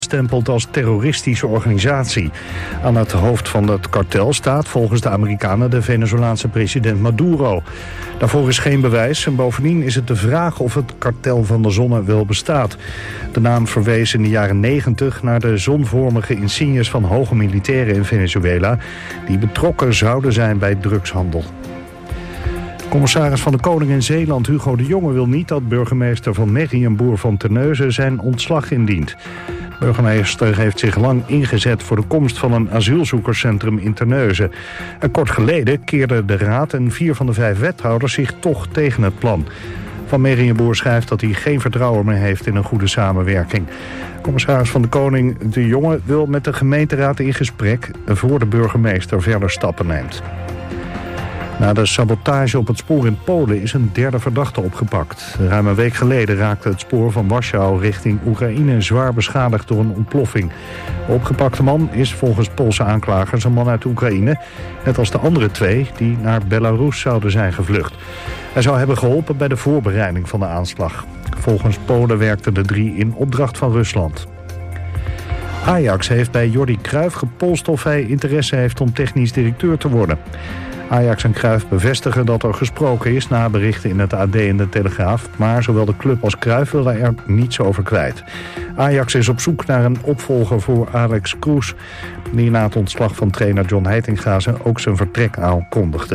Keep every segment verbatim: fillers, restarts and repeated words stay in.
bestempeld als terroristische organisatie. Aan het hoofd van het kartel staat volgens de Amerikanen de Venezolaanse president Maduro. Daarvoor is geen bewijs en bovendien is het de vraag of het kartel van de zonne wel bestaat. De naam verwees in de jaren negentig naar de zonvormige insignes van hoge militairen in Venezuela die betrokken zouden zijn bij drugshandel. Commissaris van de Koning in Zeeland Hugo de Jonge wil niet dat burgemeester van Meriënboer van Terneuzen zijn ontslag indient. De burgemeester heeft zich lang ingezet voor de komst van een asielzoekerscentrum in Terneuzen. En kort geleden keerden de raad en vier van de vijf wethouders zich toch tegen het plan. Van Meriënboer schrijft dat hij geen vertrouwen meer heeft in een goede samenwerking. Commissaris van de Koning de Jonge wil met de gemeenteraad in gesprek voor de burgemeester verder stappen neemt. Na de sabotage op het spoor in Polen is een derde verdachte opgepakt. Ruim een week geleden raakte het spoor van Warschau richting Oekraïne zwaar beschadigd door een ontploffing. De opgepakte man is volgens Poolse aanklagers een man uit Oekraïne, net als de andere twee die naar Belarus zouden zijn gevlucht. Hij zou hebben geholpen bij de voorbereiding van de aanslag. Volgens Polen werkten de drie in opdracht van Rusland. Ajax heeft bij Jordi Cruijff gepolst of hij interesse heeft om technisch directeur te worden. Ajax en Cruijff bevestigen dat er gesproken is na berichten in het A D en de Telegraaf, maar zowel de club als Cruijff willen er niets over kwijt. Ajax is op zoek naar een opvolger voor Alex Kroes, die na het ontslag van trainer John Heitinga ook zijn vertrek aankondigde.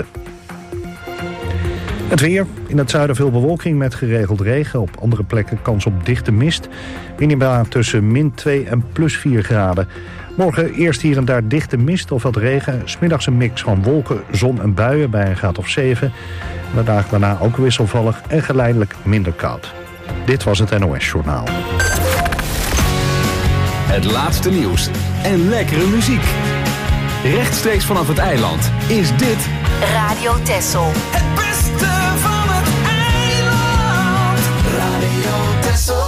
Het weer. In het zuiden veel bewolking met geregeld regen. Op andere plekken kans op dichte mist. Minima tussen min twee en plus vier graden. Morgen eerst hier en daar dichte mist of wat regen. 's Middags een mix van wolken, zon en buien bij een graad of zeven. De dagen daarna ook wisselvallig en geleidelijk minder koud. Dit was het N O S-journaal. Het laatste nieuws en lekkere muziek. Rechtstreeks vanaf het eiland is dit Radio Texel. Het beste van het eiland. Radio Texel.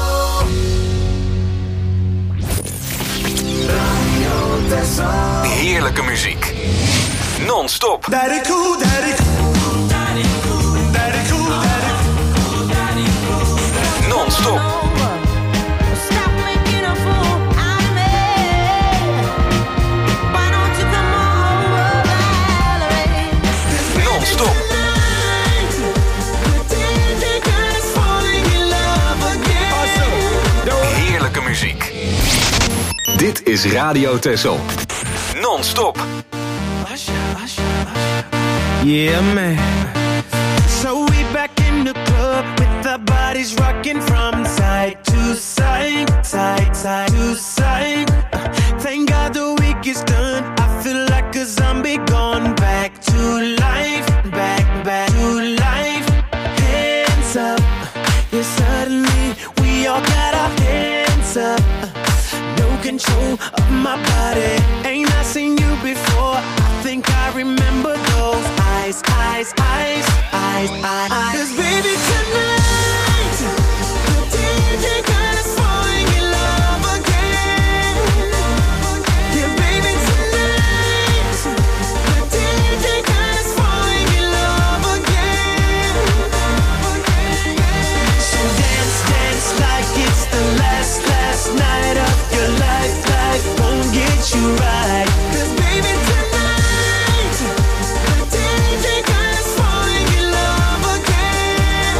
Radio Texel. heerlijke muziek. Non-stop. Daddy cool, daddy cool. Daddy cool, daddy cool, daddy cool. Non-stop. Heerlijke muziek. Dit is Radio Texel. Non-stop. Yeah, man. So we back in the club with our bodies rocking from side to side, side, side to side. Uh, thank God the week is done. I feel like a zombie gone back to life, back, back to life. Hands up, yeah, suddenly we all got our hands up. Uh, no control of my body. Ain't I seen you before? I think I remember those eyes, eyes, eyes, eyes, eyes, eyes. 'Cause baby tonight, the D J got us falling in love again. Yeah, baby tonight, the D J got us falling in love again. So dance, dance like it's the last, last night of your life. Life won't get you right. 'Cause baby tonight, the D J got us falling in love again.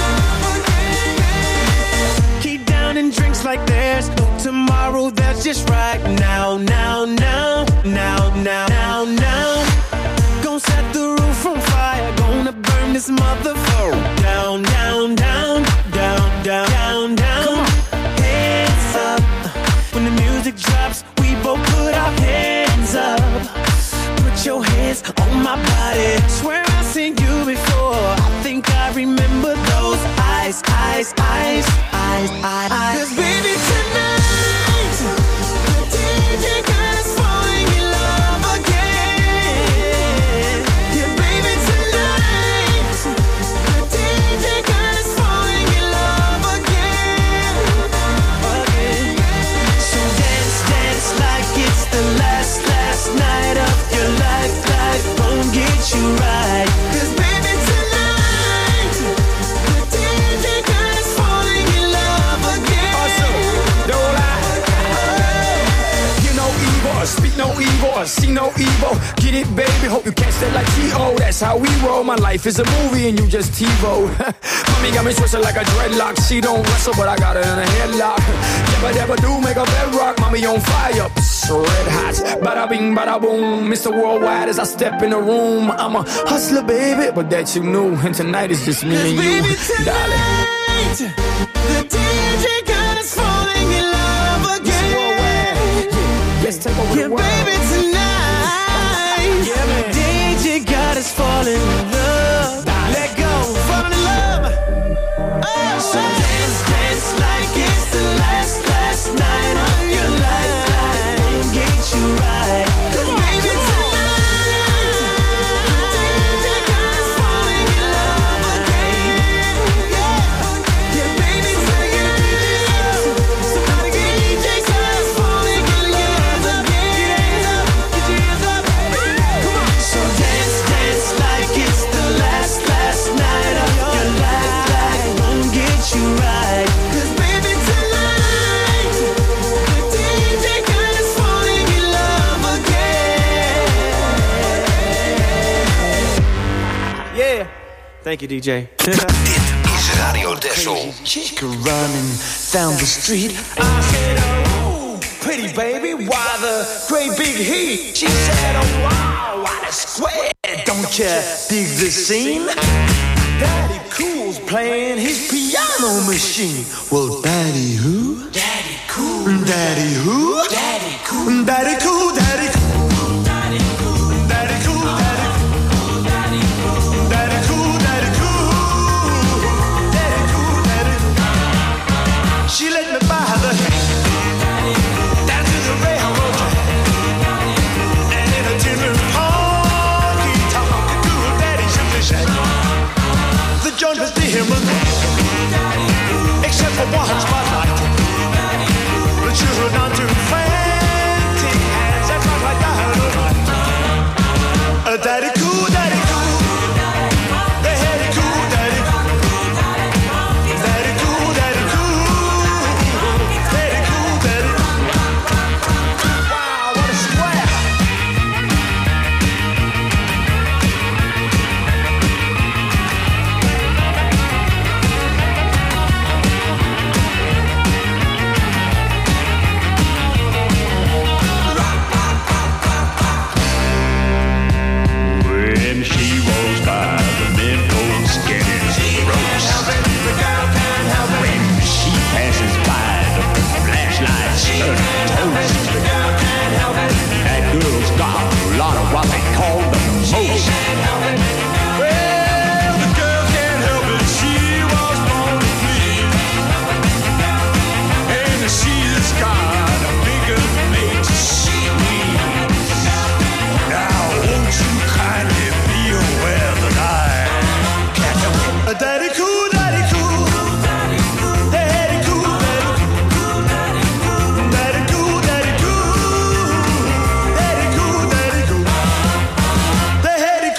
Keep down and drinks like there's no tomorrow. That's just right now, now, now, now, now, now, now. Gonna set the roof on fire. Gonna burn this motherfucker down, down, down, down, down, down, down. Come on, hands up. When the music drops, we both put our hands up. Put your hands on my body. Swear I've seen you before. I think I remember those eyes, eyes, eyes, eyes, eyes, eyes. 'Cause baby tonight, the D J got us falling in love again. Yeah, baby tonight, the D J got us falling in love again. Again. So dance, dance no evil, I see no evil. Get it, baby, hope you catch that like T O. That's how we roll, my life is a movie and you just TiVo. Mommy got me twisted like a dreadlock. She don't wrestle, but I got her in a headlock. Never, never do make a bedrock. Mommy on fire, psst, red hot. Bada bing, bada boom. Mister Worldwide as I step in the room. I'm a hustler, baby, but that you knew. And tonight is just me and you, baby, darling. The D J got us falling in love again. Yes, take over Yeah, the world. baby, tonight. Yeah, man. D J got us falling in love. Let go, falling in love. Oh, so dance, dance like it's the last, last night of your life. Get you right. 'Cause baby, tonight, D J got us falling in love again. Yeah, yeah, baby, tonight. Somebody get D J got us falling in love again. Get your hands up, get your hands up. Come on. So dance, dance like it's the last, last night of your life. Won't get you right. 'Cause baby, tonight, the D J got us falling in love again. Yeah. Thank you, D J. Dit is Radio Dessel. Chick running down the street. I said, oh, pretty baby, why the great big heat? She said, oh, wow, what a square. Don't you dig the scene? Daddy Cool's playing his piano machine. Well, Daddy who? Daddy Cool. Daddy who? Daddy Cool. Daddy Cool, Daddy Cool. Daddy Cool, Daddy Cool. Daddy Cool, Daddy Cool. Daddy Cool, Daddy Cool, Daddy Cool. She let me buy the down to the railroad track. And in a tin honky tonk cool daddy shook the shack. The joint was dim except for one spotlight. The children on two frantic hands that rock like dynamite. A daddy cool, daddy cool. The heady cool, daddy cool. Daddy cool, daddy cool. Daddy cool, daddy cool. Wow, what a square. When she rolls by, the men folks get in ropes. When she passes by, the flashlights turn toast. That girl's got a lot of what they call the most. Well, the girl can't help it. She was born to bleed. And she's got a bigger make to squeeze. Now, won't you kindly be aware that I can't help it? A daddy cool, daddy cool. Daddy cool, daddy cool. Daddy cool, daddy cool. Daddy cool, daddy cool. The heady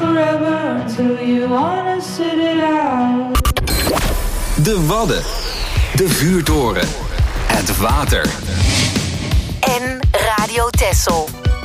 forever until you wanna sit it out. De Wadden. De vuurtoren. Het water. En Radio Texel.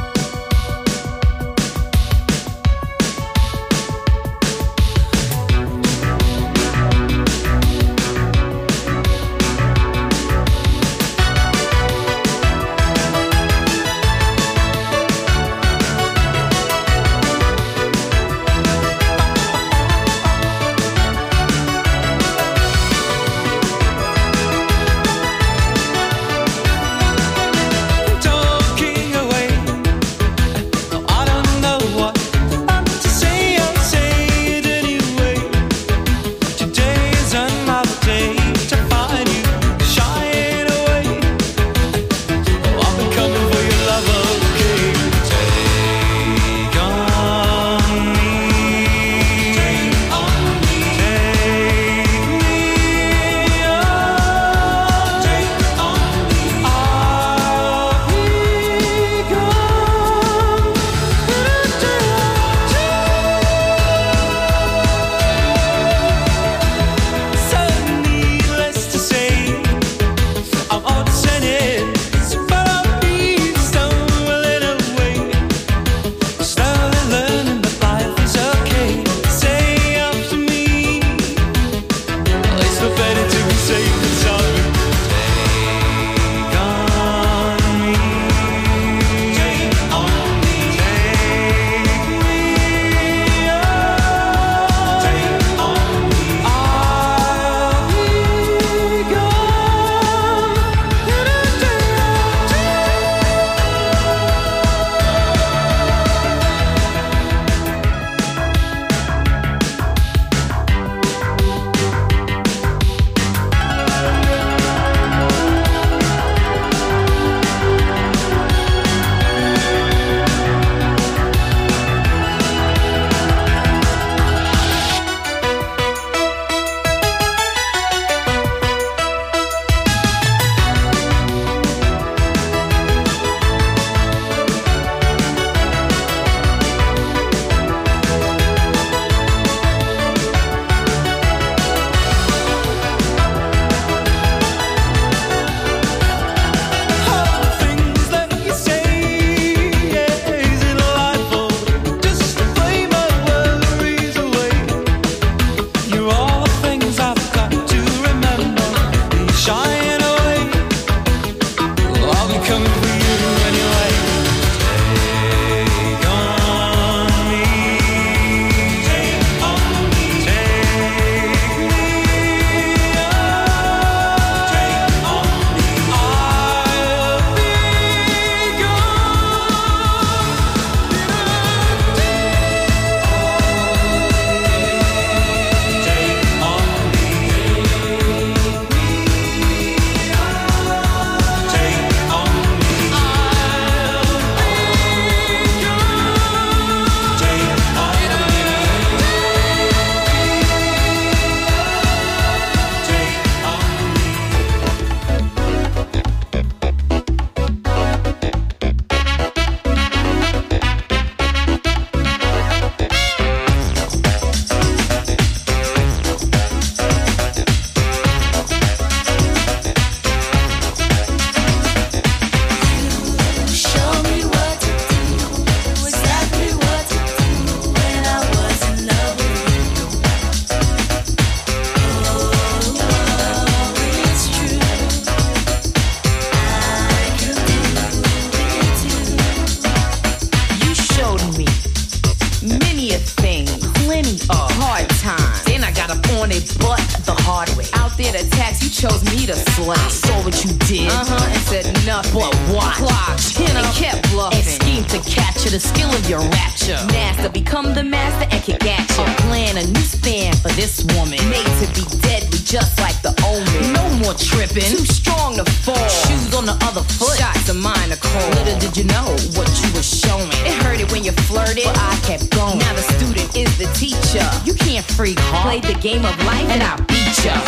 chose me to slay. I saw what you did, uh-huh, and said nothing but watch. Clocked, you know, and kept bluffing. And schemed to capture the skill of your rapture. Master, become the master and kick at you. I'm playing a new span for this woman, made to be deadly, just like the omen. No more tripping, too strong to fall. Shoes on the other foot, shots of mine are cold. Little did you know what you were showing. It hurt it when you flirted, but I kept going. Now the student is the teacher. You can't freak hard. Play the game of life and I'll beat ya.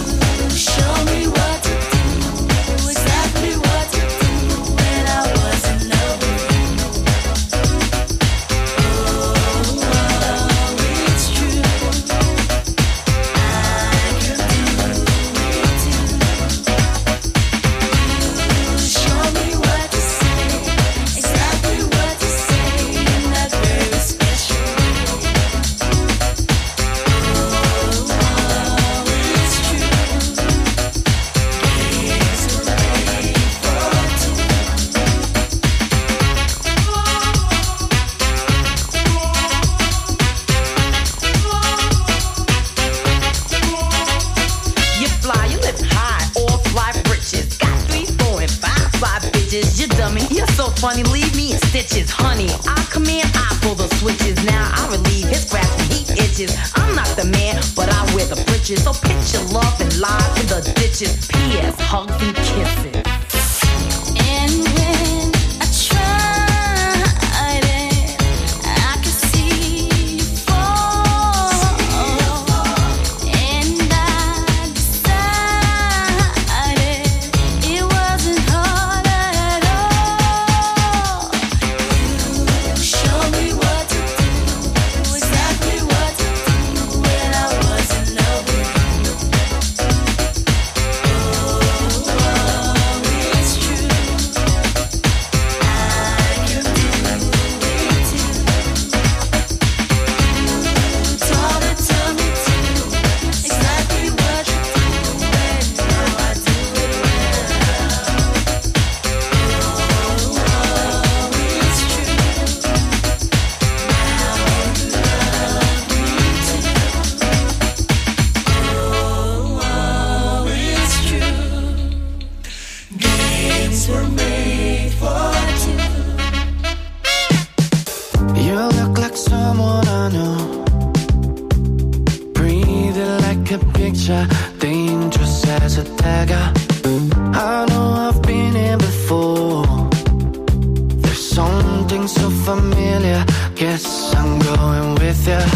Show me what to do, exactly what to do when I was in love with you. Oh, oh, me. I come in, I pull the switches. Now I relieve his grasp when he itches. I'm not the man, but I wear the britches. So pitch your love and lie in the ditches. P S. Hugs and kisses. And when I tried it, I could see you fall. And I decided it wasn't hard at all. You showed me what to do, exactly what to do when I was in love with you. Oh, it's true. I can do it too. You taught it to me too, exactly what you do, and now I do it well. Oh, it's true. Now you love me too. Oh, it's true. Games were made for two. You look like someone I know. Breathing like a picture, dangerous as a dagger. I know I've been here before. There's something so familiar. Guess I'm going with you.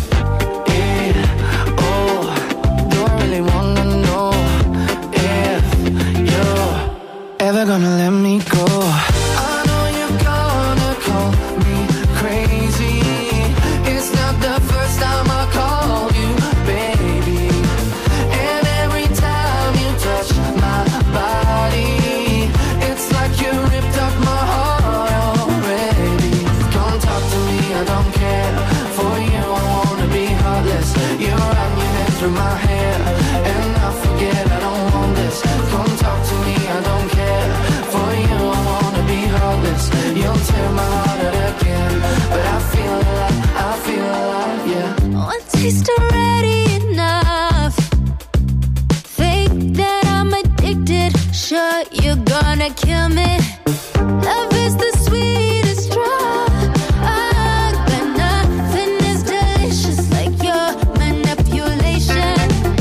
Yeah, oh, do I really wanna know if you're ever gonna let me go? I know you're gonna call me crazy. It's not the first time I called you, baby. And every time you touch my body, it's like you ripped up my heart already. Come talk to me, I don't care. For you, I wanna be heartless. You run your hand through my hair, and I forget I don't want this. Come talk to me, I don't care. For you, I wanna be heartless. You'll tear my heart out again, but I feel alive, I feel alive, yeah. One taste already enough. Think that I'm addicted. Sure, you're gonna kill me. Love is the sweetest drug, but nothing is delicious like your manipulation.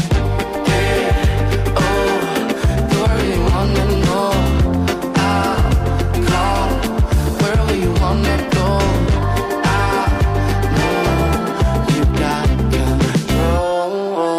Oh, do I really wanna know? I'll call wherever you wanna go. I know you got control.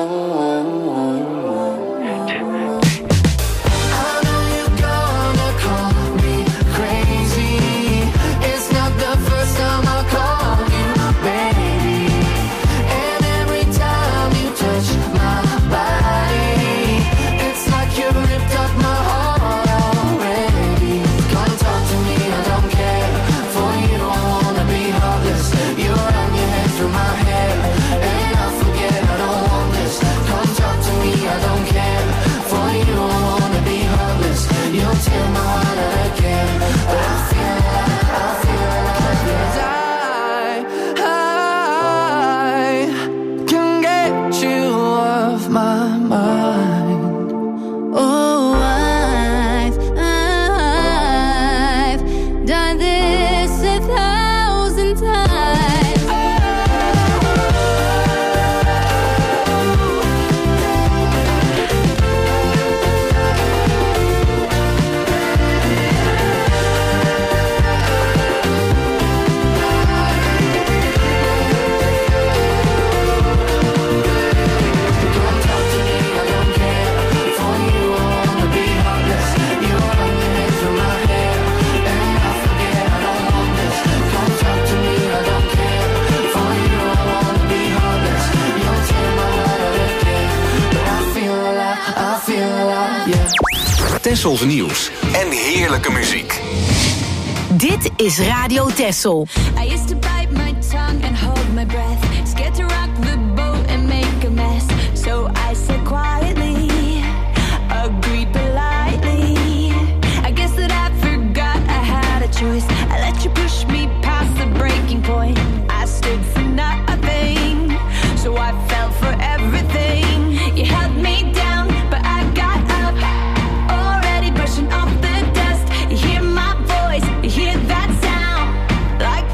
I know you're gonna call me crazy. It's not the first time I called you, baby. And every time you touch my body, it's like you ripped up my heart already. Come talk to me, I don't care. For you, I wanna be heartless. You run your hand through my hair, and I forget I don't want this. Come talk to me, I don't care. For you, I wanna be heartless. You'll tear my heart out again, but I feel alive, I feel alive, yes. I, I can get you off my mind. Oh, I've, I've done this a thousand times. Come talk to me, I don't care. For you, I wanna be heartless. You run your hand through my hair, and I forget I don't want this. Come talk to me, I don't care. For you, I wanna be heartless. You'll tear my heart out again, but I feel alive, I feel alive, yeah. Tessels nieuws en heerlijke muziek. Dit is Radio Tessel. I used to bite my tongue and hold my breath, scared to rock the boat and make a mess. So I said quietly, agreed politely. I guess that I forgot I had a choice. I let you push me past the breaking point. I stood for nothing, so I fell for everything. You held me down, but I got up, already brushing off the dust. You hear my voice, you hear that sound, like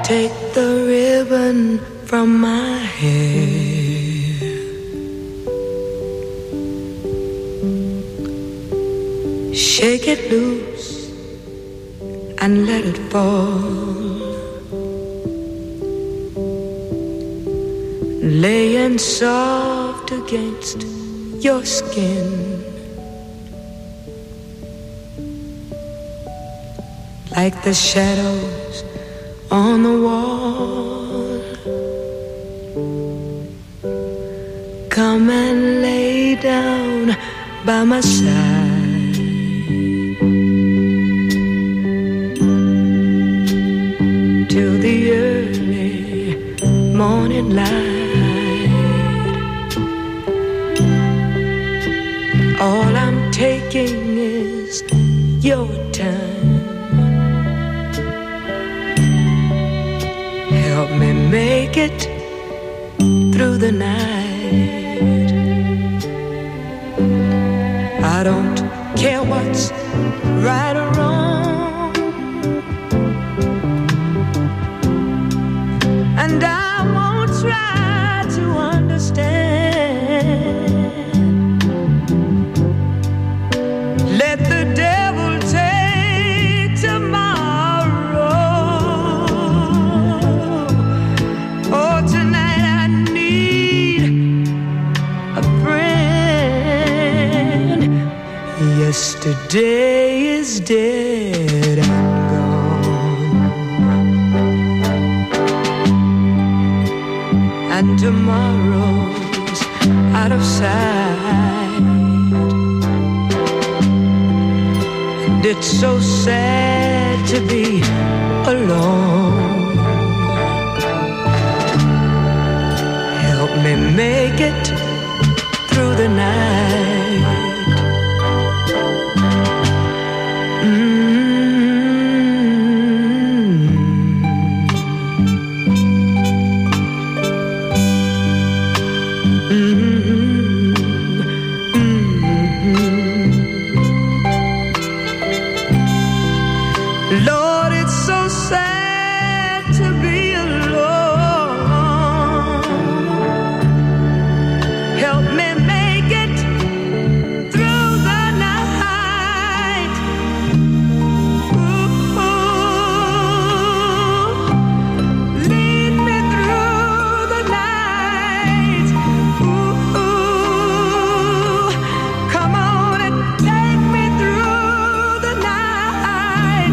Take the ribbon from my hair. Shake it loose and let it fall. Laying soft against your skin. Like the shadows on the wall. Come and lay down by my side. Till the early morning light. All I'm taking is your time. Help me make it through the night. I don't care what's right or wrong, and I won't try to understand. Let the devil take tomorrow. Oh, tonight I need a friend. Yesterday is dead and gone, and tomorrow's out of sight. And it's so sad to be alone. Help me make it through the night. Lord, it's so sad to be alone. Help me make it through the night. Ooh, lead me through the night. Ooh, come on and take me through the night.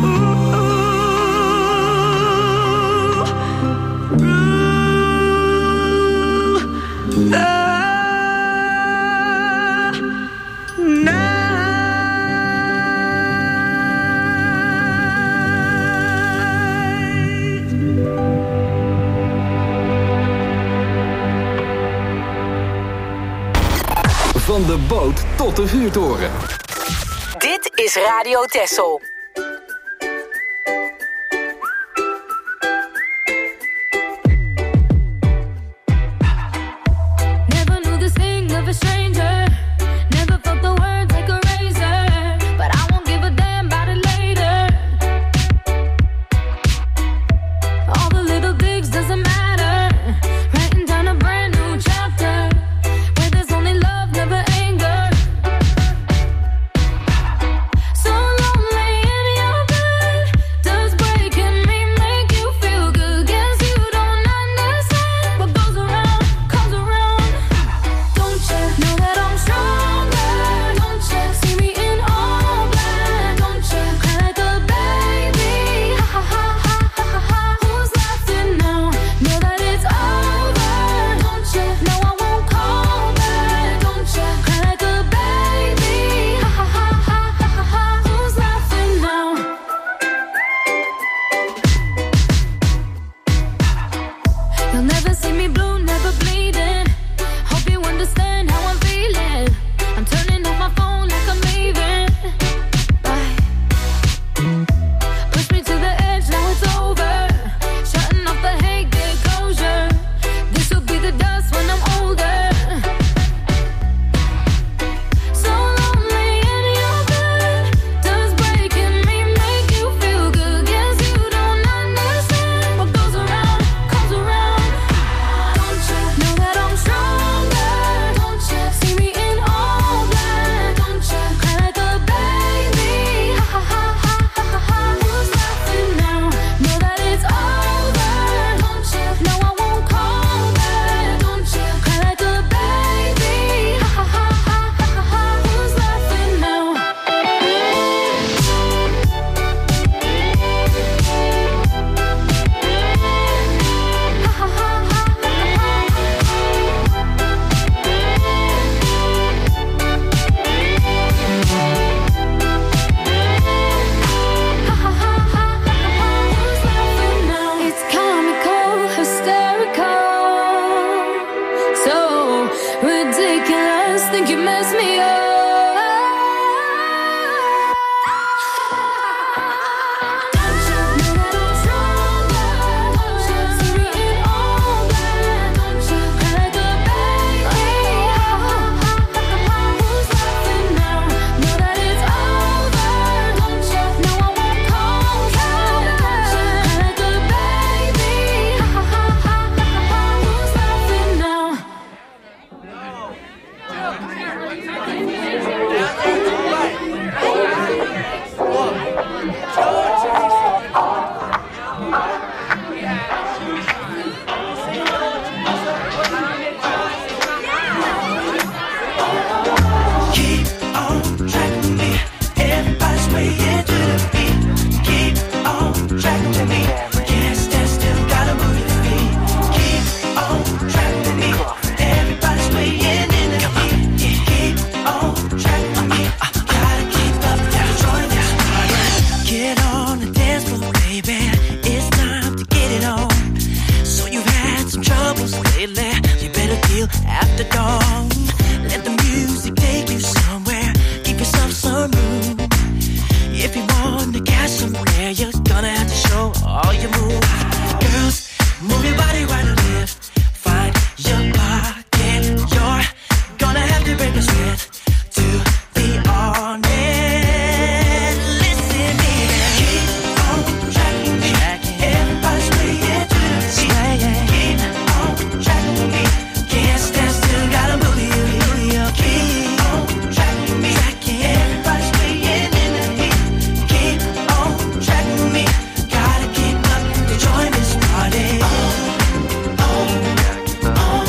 Van de boot tot de vuurtoren. Dit is Radio Texel. Never knew the sting of a stranger. Never felt the words like a razor. But I won't give a damn about it later. All the little digs doesn't matter. Writing down a brand new chapter. Where there's only love, never anger. So lonely show all your moves. Girls, move your body right and left. Find your pocket. You're gonna have to break a sweat to be honest. Listen, baby, keep on tracking me. Everybody's swaying to the beat. Keep on tracking me. Can't stand still, gotta move you. Keep on tracking me. Everybody's swaying in the heat. Keep on tracking me. Gotta keep up to join this party. Oh, oh, oh, oh.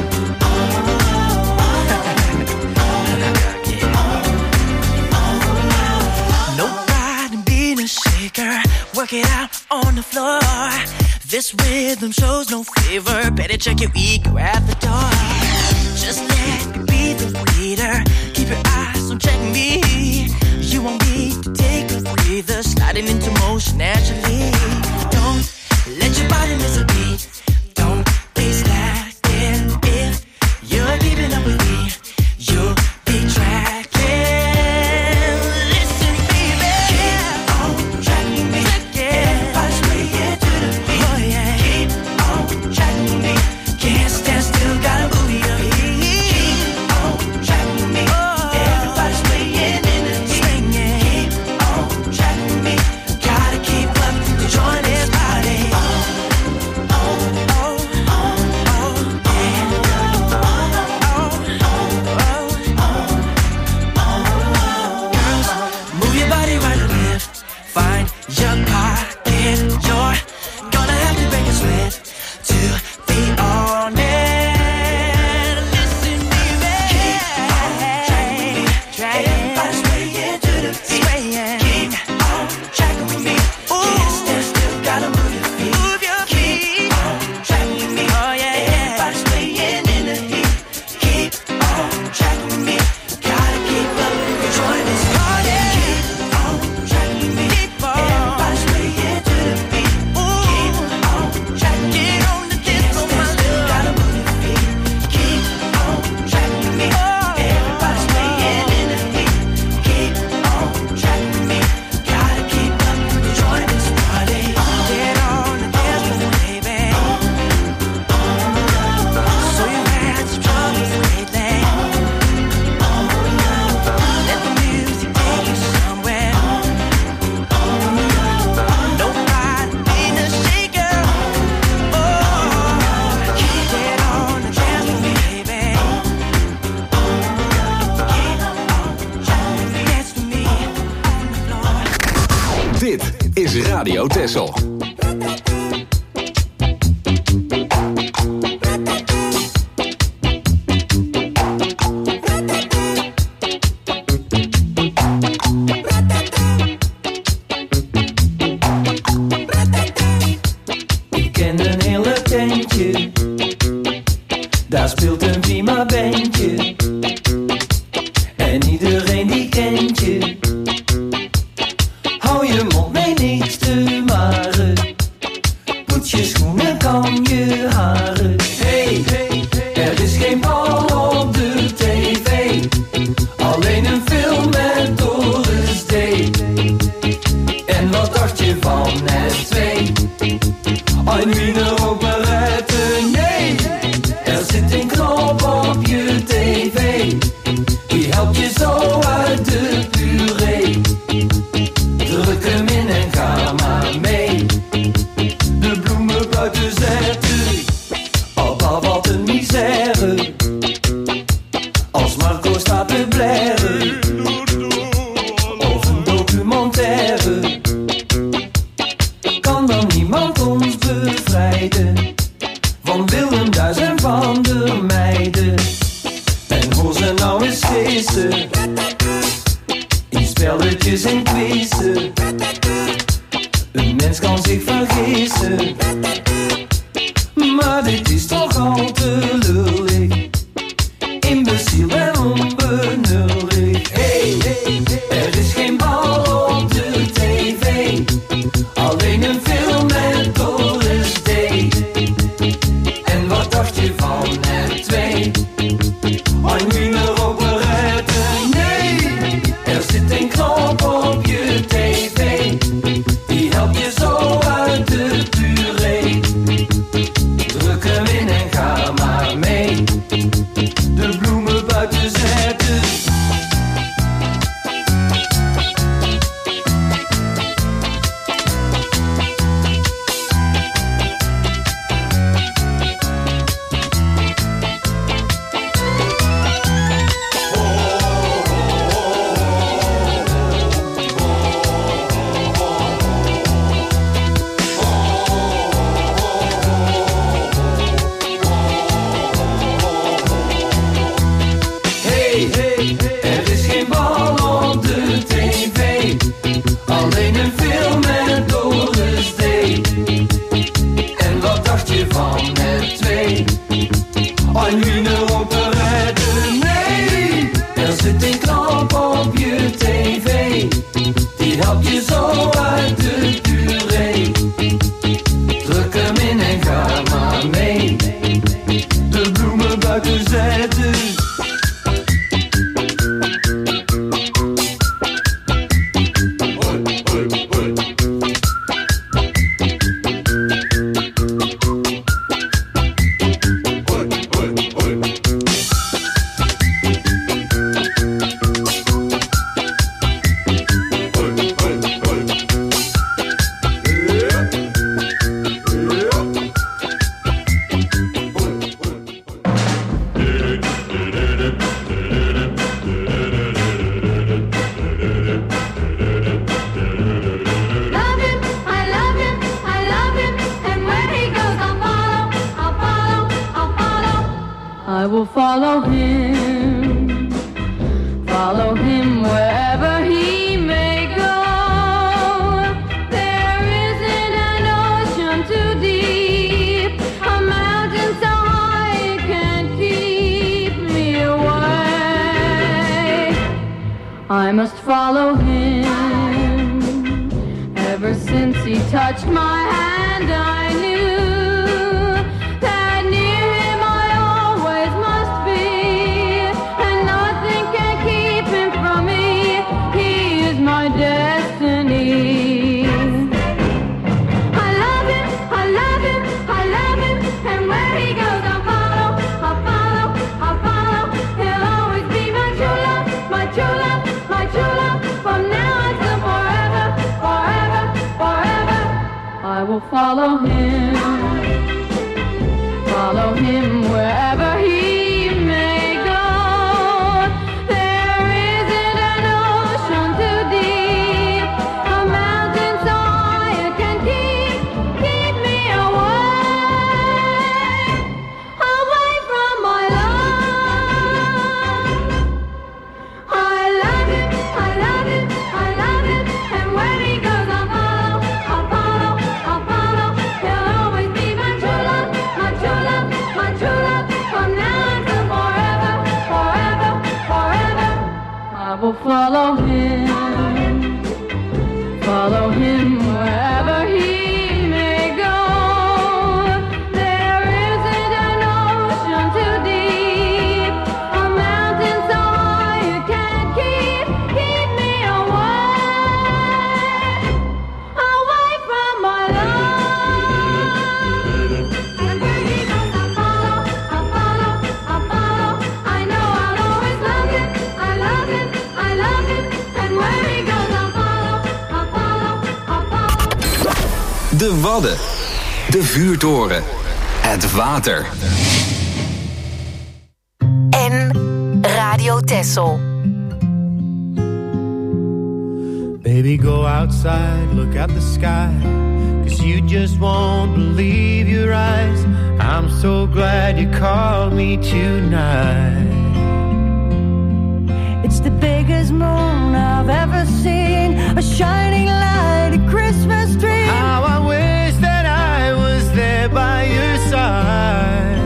No pride in being a shaker. Work it out on the floor. This rhythm shows no favor. Better check your ego at the door. Just let me be the leader. Keep your eyes on check me. You won't need to take a breather. Sliding into motion naturally. Don't let your body miss a beat. Don't be slacking. If you're keeping up with me, you'll be tracking. Listen, baby, keep on tracking me. Everybody's swaying to the beat. Oh, yeah. Keep on tracking me. Can't stand still, gotta move your feet. Keep on tracking me. Everybody's swaying in the heat. Keep on tracking me. Gotta keep up to join this party. Oh, oh, oh, oh, oh, yeah. Oh, oh, oh, oh, girls, move your body right and left. Find your pocket. You're gonna have to break a sweat to be honest. Listen, baby, keep on tracking me. Everybody's swaying to the beat. Keep on tracking me. Can't stand still, gotta move your feet. Move your feet. Keep on tracking me. Oh, yeah, everybody's swaying in the heat. Keep on tracking me. Gotta keep up and join this party. Keep on tracking me. Everybody's swaying to the beat. Keep on tracking me. Get on the dance floor, my love. Gotta move your feet. Keep on tracking me. Everybody's swaying in the heat. Keep on tracking me. Gotta keep up and join this party. Get on the dance floor, baby. So you had some troubles lately. Let the music take you somewhere. No pride in a shaker. Oh, get on the dance floor, baby. Dance with me on the floor. Dit is Radio Texel. Ik ken een hele tentje, daar speelt een prima bandje. En iedereen die kent je. Hou je mond, nee niks te maren. Poets je schoenen, kam je haren. Hey, er is geen bal op de tv. Alleen een film met Doris D. En wat dacht je van het twee? Een Wiener operette, nee. Er zit een knop op je tv. Die helpt je zo uit de puree. Druk hem in en ga maar mee. De bloemen buiten zetten. Alba, wat een misère. Als Marco staat te blaren. Of een documentaire. Kan dan niemand ons bevrijden van Willem Duis en van der Meijden. En hoor ze nou eens feesten in spelletjes en quizzen. Een mens kan zich vergissen, maar dit is toch al te lullig. Imbeciel en onbenullig. Hey, er is geen bal op de tv. Alleen een film met Doris D. En wat dacht je van het twee? Een Wiener operette, nee. Er zit een knop op je tv. Die helpt je zo uit. will follow him, follow him wherever he may go. There isn't an ocean too deep, a mountain so high it can't keep me away. I must follow him. Ever since he touched my hand, I knew that near him I always must be, and nothing can keep him from me. He is my destiny. I love him, I love him, I love him, and where he goes I'll follow, I'll follow, I'll follow. He'll always be my true love, my true love, my true love, from now until forever, forever, forever. I will follow him, follow him wherever he may go. There isn't an ocean too deep, a mountain so high it can keep, keep me away, away from my love. I love him, I love him, I love him, and where he goes I'll follow, I'll follow, I'll follow. He'll always be my true love, my true love, my true love, from now until forever, forever, forever. I will follow him, follow him wherever he may go. There isn't an ocean too deep, a mountain so high it can't keep, keep me away, away from my love. And where he goes I'll follow, I'll follow, I'll follow. I know I'll always love him, I love him, I love him, and where he goes I'll follow, I'll follow, I'll follow. De Wadden. De Vuurtoren. Het water. En Radio Texel. Baby, go outside, look at the sky, 'cause you just won't believe your eyes. I'm so glad you called me tonight. It's the biggest moon I've ever seen, a shining light, a Christmas tree. How I wish that I was there by your side.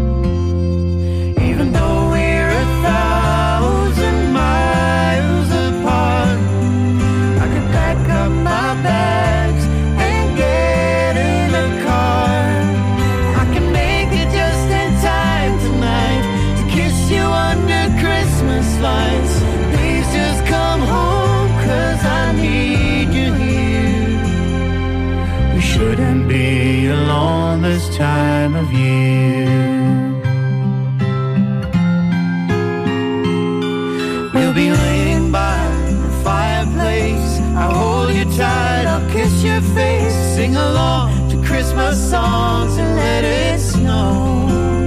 Even though we're a thousand miles apart, I could pack up my bags and get in a car. I can make it just in time tonight to kiss you under Christmas lights. Please just come home, 'cause I need you here. We shouldn't be alone this time of year. We'll be laying by the fireplace. I'll hold you tight, I'll kiss your face. Sing along to Christmas songs and let it snow.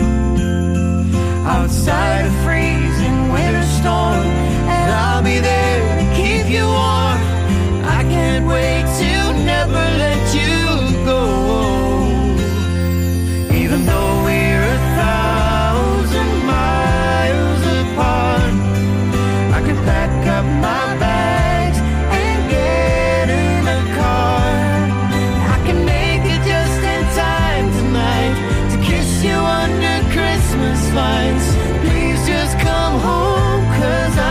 Outside a freezing winter storm, and I'll be there to keep you warm. I can't wait to never let you go. Even though we're a thousand miles apart, I can pack up my bags and get in a car. I can make it just in time tonight to kiss you under Christmas lights. Please just come home, 'cause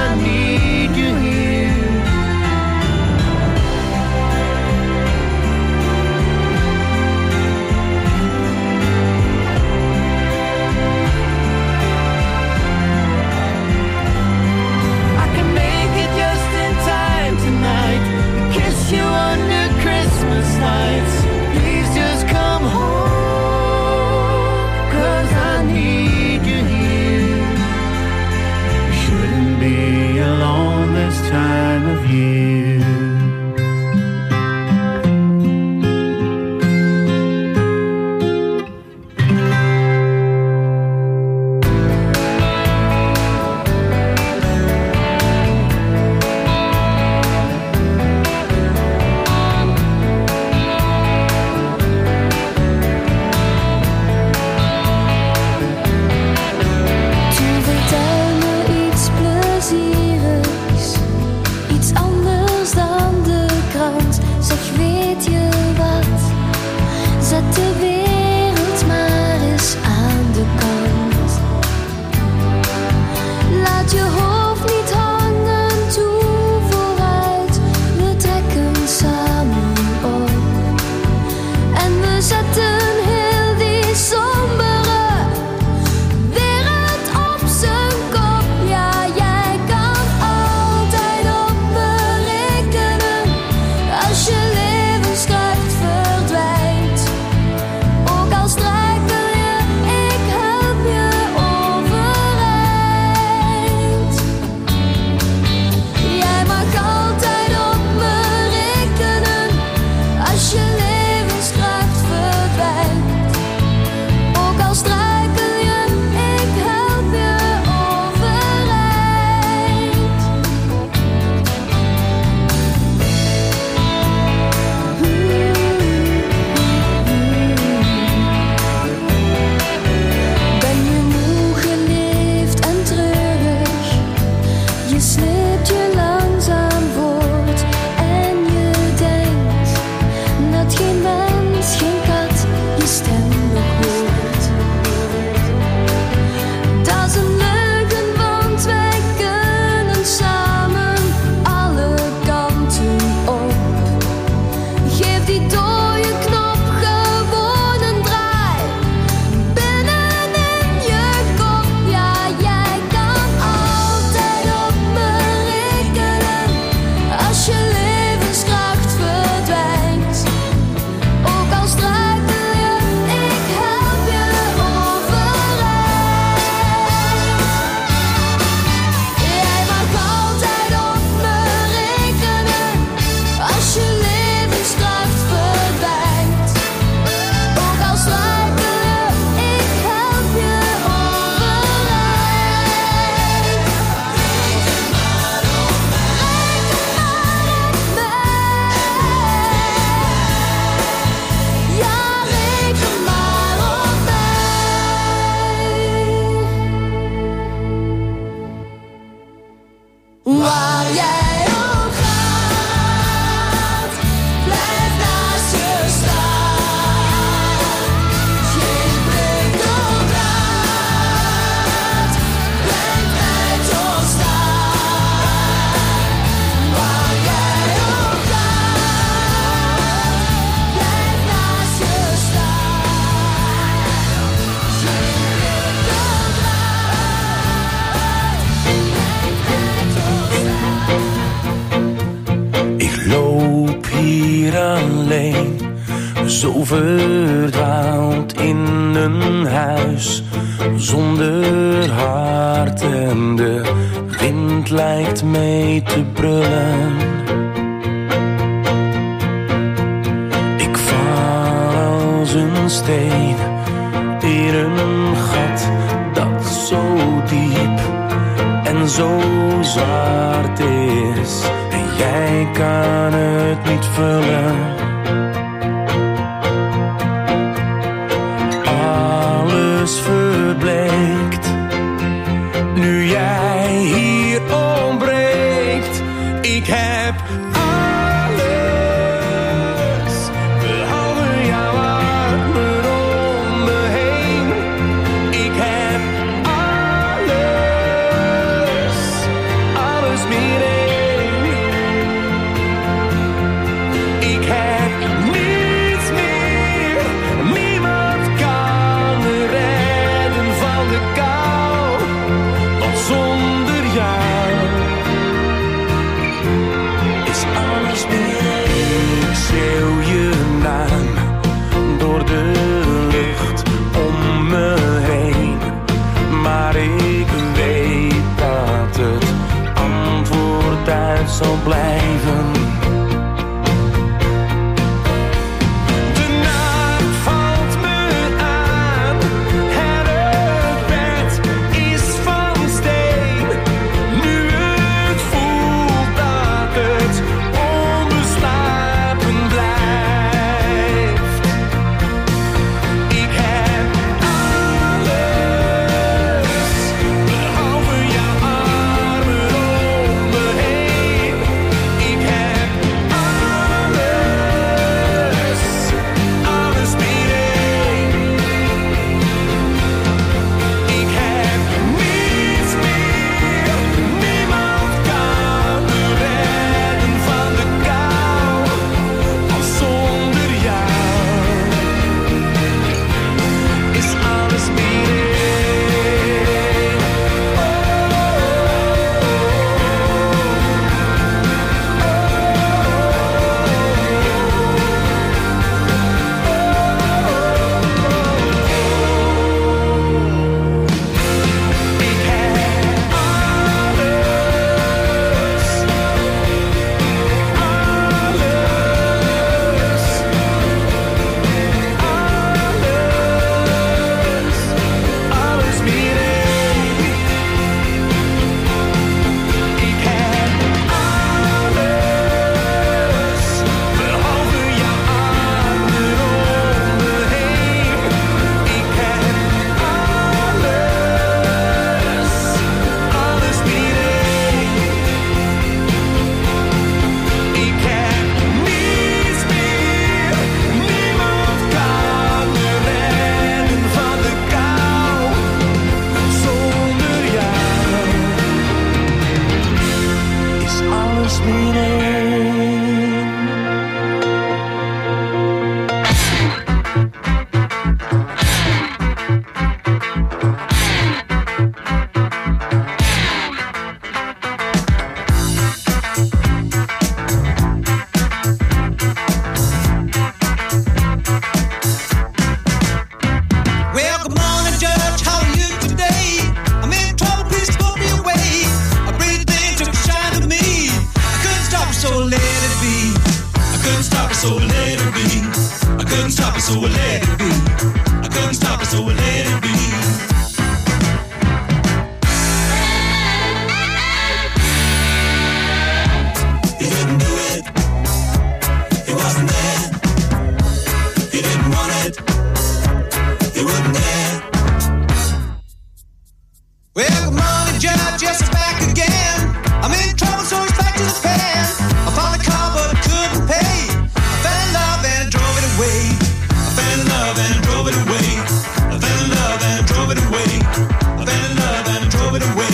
Zo verdwaald in een huis zonder hart en de wind lijkt mee te brullen. Ik val als een steen in een gat dat zo diep en zo zwart is en jij kan het niet vullen. Alles verbleekt nu jij hier ontbreekt. Ik heb alles behalve jouw armen om me heen. Ik heb alles, alles meer één. Ik heb niets meer, niemand kan me redden van de kou, want zonder jou is alles meer. Ik schreeuw je naam door de lucht om me heen, maar ik weet dat het antwoord uit zal blijven. De nacht valt me aan en het bed is van steen. Nu ik voel dat het onbeslapen blijft. Ik heb alles behalve jouw armen om me heen. Ik heb alles, alles meer één. Ik heb niets meer, niemand kan me redden van de kou, want zonder jou is alles meer één. Ik heb alles, alles meer één. Ik heb alles, behalve jouw armen om me heen. Ik heb alles, alles meer één. Ik heb niets meer, niemand kan me redden van de kou, zonder jou is alles meer één. Well, good morning, Judge. How are you today? I'm in trouble, please put me away. A pretty thing took a shine to me. I couldn't stop it, so I let it be. I couldn't stop it, so I let it be. I couldn't stop it, so I let it be. I couldn't stop it, so I let it be. He didn't do it. He wasn't there. He didn't want it. He wouldn't dare. Well, good morning, Judge. Yes, I'm back again. I'm in trouble, so it's back to the pen. I found a car, but I couldn't pay. I fell in love and drove it away. I fell in love and drove it away. I fell in love and drove it away. I fell in love and drove it away.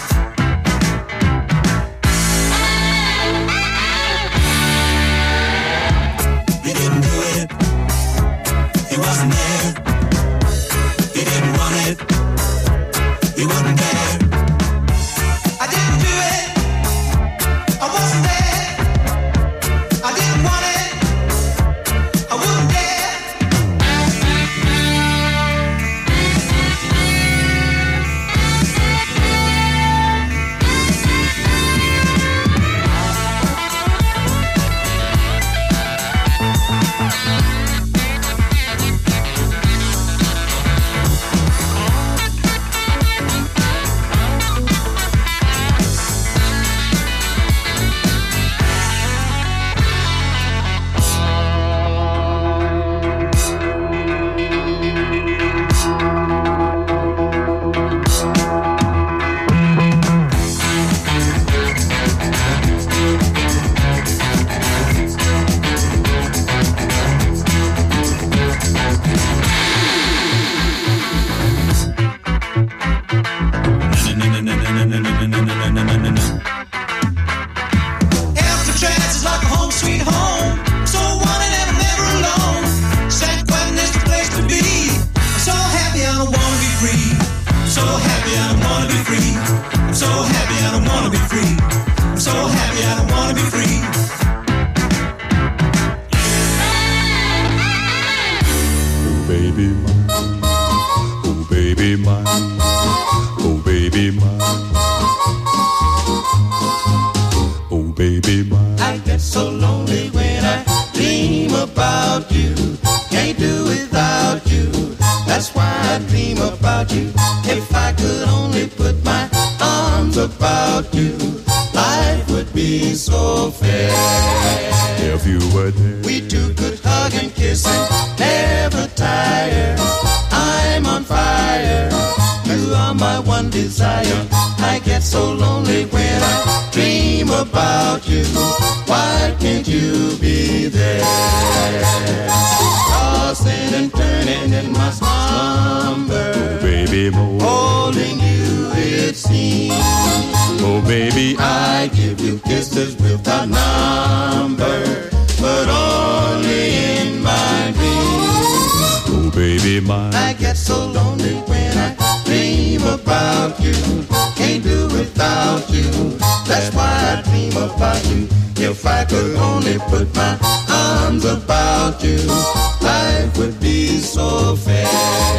He didn't do it. He wasn't there. He didn't want it. He wouldn't dare. I didn't do it. I wasn't there. I didn't want it. I wouldn't dare. baby mine, oh baby mine, oh baby mine, oh baby mine. I get so lonely when I dream about you. Can't do without you. That's why I dream about you. If I could only put my arms about you, life would be so fair. If you were there, we two could hug and kiss and never tire. I'm on fire. You are my one desire. I get so lonely when I dream about you. Why can't you be there? Tossing and turning in my slumber, oh baby more, holding you it seems. Oh baby, I give you kisses without number, but only in my dreams. Oh baby mine, I get so lonely when I dream about you. Can't do without you. That's why I dream about you. If I could only put my arms about you, life would be so fair.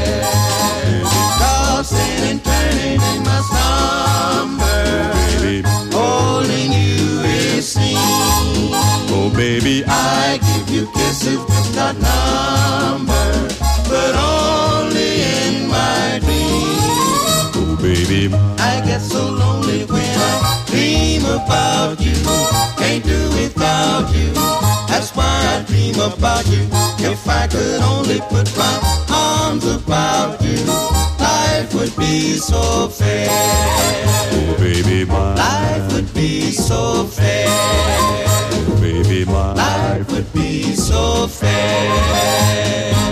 Tossing and turning in my slumber, holding you it seems. Oh baby, I give you kisses without number, but only in my dreams. Oh baby mine, I get so lonely when I dream about you. Can't do without you. That's why I dream about you. If I could only put my arms about you, life would be so fair. Oh baby mine, life would be so fair. Oh baby mine, life would be so fair.